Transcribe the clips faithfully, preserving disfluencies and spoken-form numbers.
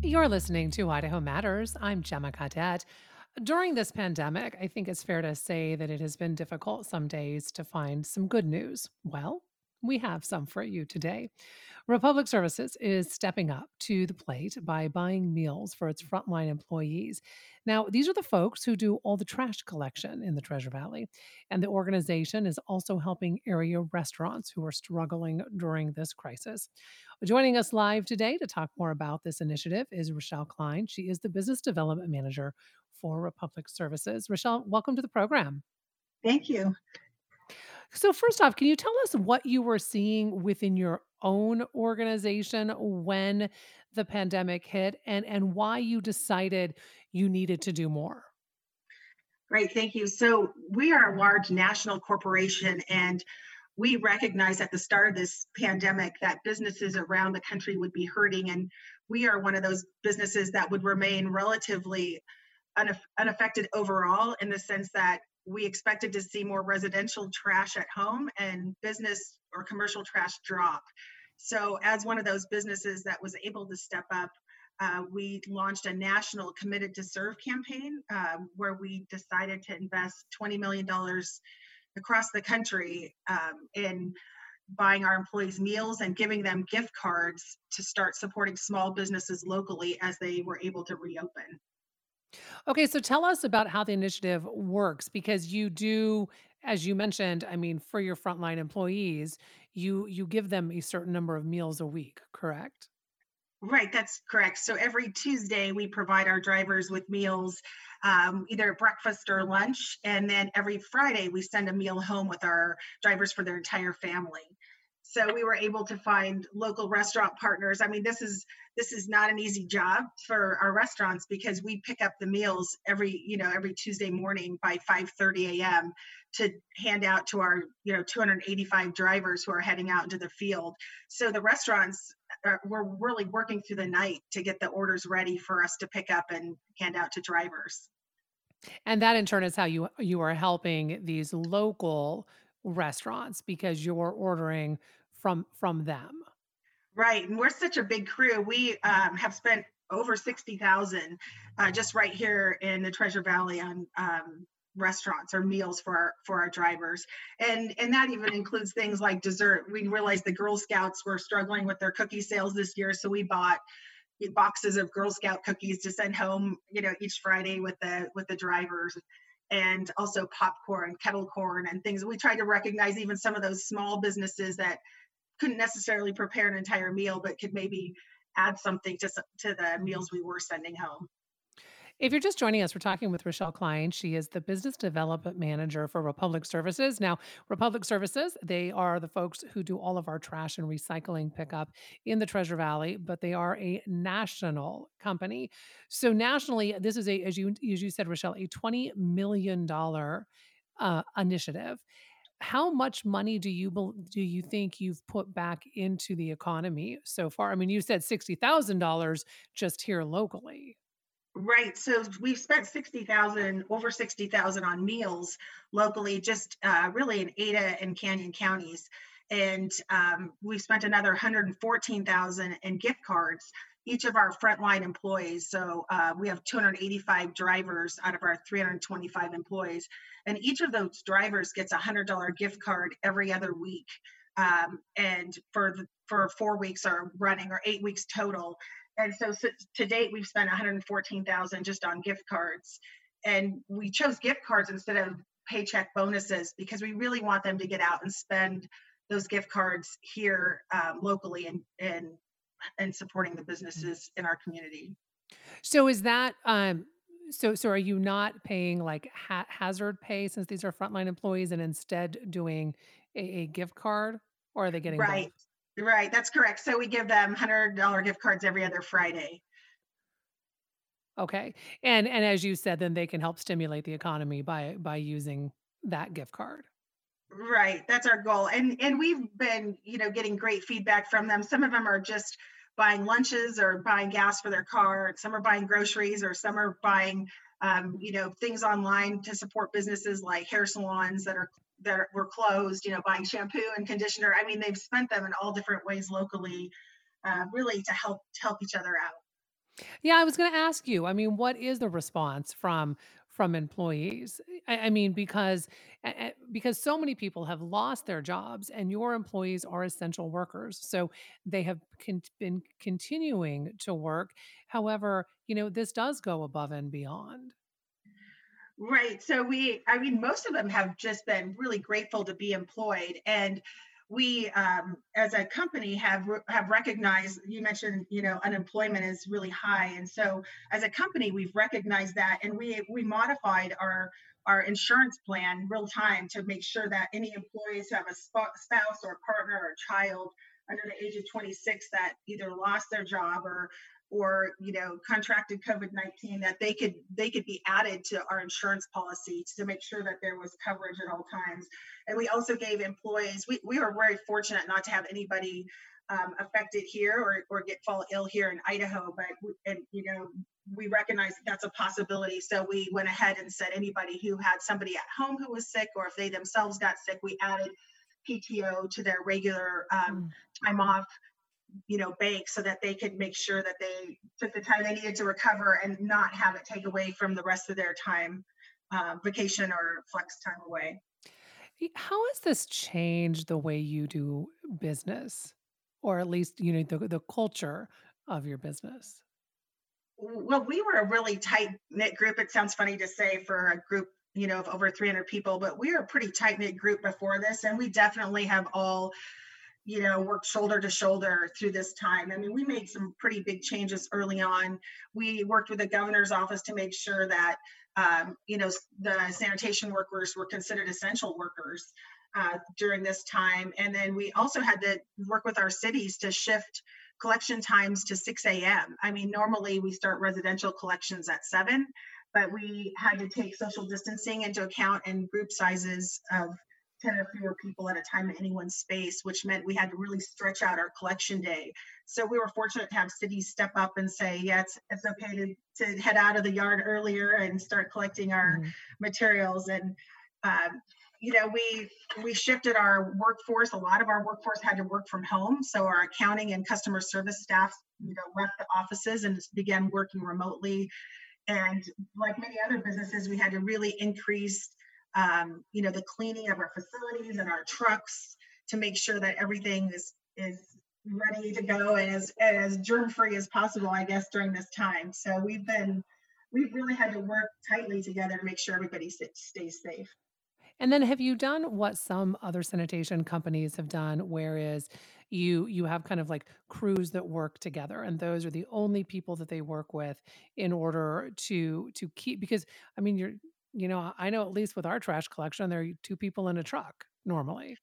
You're listening to Idaho Matters. I'm Gemma Cadet. During this pandemic, I think it's fair to say that it has been difficult some days to find some good news. Well, we have some for you today. Republic Services is stepping up to the plate by buying meals for its frontline employees. Now, these are the folks who do all the trash collection in the Treasure Valley. And the organization is also helping area restaurants who are struggling during this crisis. Joining us live today to talk more about this initiative is Rochelle Klein. She is the Business Development Manager for Republic Services. Rochelle, welcome to the program. Thank you. So, first off, can you tell us what you were seeing within your own organization when the pandemic hit and, and why you decided you needed to do more? Great. Thank you. So, we are a large national corporation, and we recognized at the start of this pandemic that businesses around the country would be hurting. And we are one of those businesses that would remain relatively unaff- unaffected overall, in the sense that we expected to see more residential trash at home and business or commercial trash drop. So, as one of those businesses that was able to step up, uh, we launched a national Committed to Serve campaign, um, where we decided to invest twenty million dollars across the country, um, in buying our employees meals and giving them gift cards to start supporting small businesses locally as they were able to reopen. Okay, so tell us about how the initiative works because you do, as you mentioned, I mean, for your frontline employees, you you give them a certain number of meals a week, correct? Right, that's correct. So every Tuesday, we provide our drivers with meals, um, either breakfast or lunch. And then every Friday, we send a meal home with our drivers for their entire family. So we were able to find local restaurant partners. I mean, this is this is not an easy job for our restaurants, because we pick up the meals every, you know, every Tuesday morning by five thirty a m to hand out to our, you know, two hundred eighty-five drivers who are heading out into the field. So the restaurants are, we're really working through the night to get the orders ready for us to pick up and hand out to drivers. And that in turn is how you you are helping these local restaurants because you're ordering from from them. Right, and we're such a big crew. We um, have spent over sixty thousand uh, just right here in the Treasure Valley on um, restaurants or meals for our for our drivers, and and that even includes things like dessert. We realized the Girl Scouts were struggling with their cookie sales this year, so we bought boxes of Girl Scout cookies to send home, you know, each Friday with the with the drivers, and also popcorn, kettle corn, and things. We tried to recognize even some of those small businesses that couldn't necessarily prepare an entire meal, but could maybe add something to to the Mhm. meals we were sending home. If you're just joining us, we're talking with Rochelle Klein. She is the business development manager for Republic Services. Now, Republic Services, they are the folks who do all of our trash and recycling pickup in the Treasure Valley, but they are a national company. So nationally, this is a, as you as you said, Rochelle, a twenty million dollar uh, initiative. How much money do you bel do you think you've put back into the economy so far? I mean, you said sixty thousand dollars just here locally. Right. So we've spent sixty thousand, over sixty thousand on meals locally, just uh, really in Ada and Canyon counties. And um, we've spent another one hundred fourteen thousand in gift cards. Each of our frontline employees. So uh, we have two hundred eighty-five drivers out of our three hundred twenty-five employees. And each of those drivers gets a one hundred dollars gift card every other week. Um, and for the, for four weeks are running, or eight weeks total. And so, so to date, we've spent one hundred fourteen thousand just on gift cards. And we chose gift cards instead of paycheck bonuses, because we really want them to get out and spend those gift cards here, um, locally, and and and supporting the businesses in our community. So is that, um so so are you not paying like ha hazard pay since these are frontline employees and instead doing a, a gift card, or are they getting both? Right, right. That's correct. So we give them one hundred dollars gift cards every other Friday. Okay. And and as you said, then they can help stimulate the economy by by using that gift card. Right, that's our goal, and and we've been, you know, getting great feedback from them. Some of them are just buying lunches or buying gas for their car. Some are buying groceries, or some are buying, um, you know, things online to support businesses like hair salons that are that are, were closed. You know, buying shampoo and conditioner. I mean, they've spent them in all different ways locally, uh, really to help to help each other out. Yeah, I was gonna ask you, I mean, what is the response from from employees? I I mean, because eh eh, because so many people have lost their jobs and your employees are essential workers, so they have con been continuing to work. However, you know, this does go above and beyond. Right. So we, I mean, most of them have just been really grateful to be employed, and we, um, as a company, have re- have recognized. You mentioned, you know, unemployment is really high, and so as a company, we've recognized that, and we we modified our our insurance plan real time to make sure that any employees who have a sp- spouse or partner or child under the age of twenty-six that either lost their job or or you know contracted COVID nineteen, that they could they could be added to our insurance policy to make sure that there was coverage at all times. And we also gave employees, we, we were very fortunate not to have anybody um, affected here or, or get fall ill here in Idaho, but and you know we recognize that that's a possibility, so we went ahead and said anybody who had somebody at home who was sick, or if they themselves got sick, we added P T O to their regular um, Mm. time off, you know, bank, so that they could make sure that they took the time they needed to recover and not have it take away from the rest of their time, uh, vacation or flex time away. Y How has this changed the way you do business? Or at least, you know, the the culture of your business? Well, we were a really tight knit group. It sounds funny to say for a group, you know, of over three hundred people, but we were a pretty tight knit group before this, and we definitely have all, you know, worked shoulder to shoulder through this time. I mean, we made some pretty big changes early on. We worked with the governor's office to make sure that, um, you know, the sanitation workers were considered essential workers uh, during this time. And then we also had to work with our cities to shift collection times to six a m. I mean, normally we start residential collections at seven, but we had to take social distancing into account and group sizes of ten or fewer people at a time in any one space, which meant we had to really stretch out our collection day. So we were fortunate to have cities step up and say, yeah, it's, it's okay to, to head out of the yard earlier and start collecting our Mhm. materials. And, um, you know, we we shifted our workforce. A lot of our workforce had to work from home. So our accounting and customer service staff, you know, left the offices and began working remotely. And like many other businesses, we had to really increase, um, you know, the cleaning of our facilities and our trucks to make sure that everything is is ready to go and as as germ free as possible, I guess, during this time. So we've been we've really had to work tightly together to make sure everybody stays safe. And then have you done what some other sanitation companies have done, whereas you you have kind of like crews that work together and those are the only people that they work with in order to to keep because I mean you're you know, I know at least with our trash collection, there are two people in a truck normally.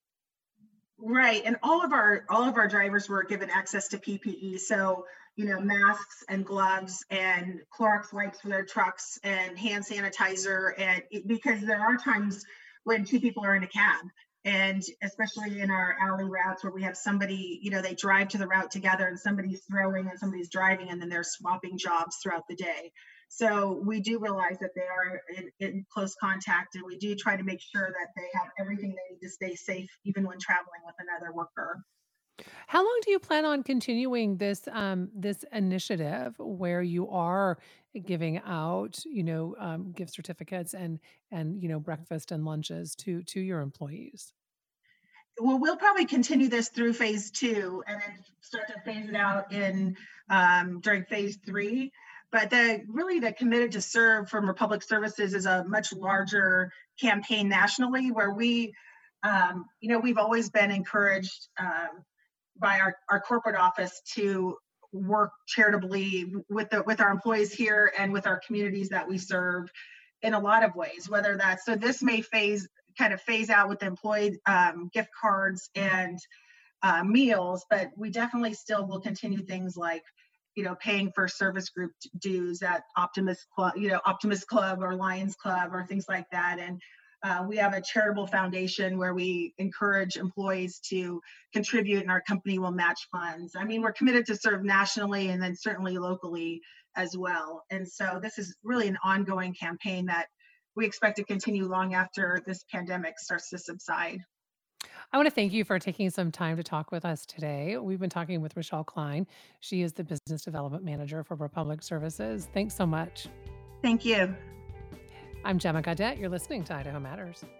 Right, and all of our all of our drivers were given access to P P E, so, you know, masks and gloves and Clorox wipes for their trucks and hand sanitizer, and it because there are times when two people are in a cab, and especially in our alley routes where we have somebody, you know, they drive to the route together and somebody's throwing and somebody's driving, and then they're swapping jobs throughout the day. So we do realize that they are in, in close contact, and we do try to make sure that they have everything they need to stay safe, even when traveling with another worker. How long do you plan on continuing this um this initiative where you are giving out, you know, um, gift certificates and and you know breakfast and lunches to to your employees? Well, we'll probably continue this through phase two and then start to phase it out in um, during phase three. But the really the committed to serve from Republic Services is a much larger campaign nationally, where we, um, you know, we've always been encouraged um, by our, our corporate office to work charitably with the with our employees here and with our communities that we serve in a lot of ways, whether that's so this may phase kind of phase out with employee um, gift cards and uh, meals, but we definitely still will continue things like, you know, paying for service group dues at Optimus Club, you know, Optimus Club or Lions Club or things like that. And uh, we have a charitable foundation where we encourage employees to contribute, and our company will match funds. I mean, we're committed to serve nationally and then certainly locally as well. And so this is really an ongoing campaign that we expect to continue long after this pandemic starts to subside. I want to thank you for taking some time to talk with us today. We've been talking with Rochelle Klein. She is the Business Development Manager for Republic Services. Thanks so much. Thank you. I'm Gemma Gaudette. You're listening to Idaho Matters.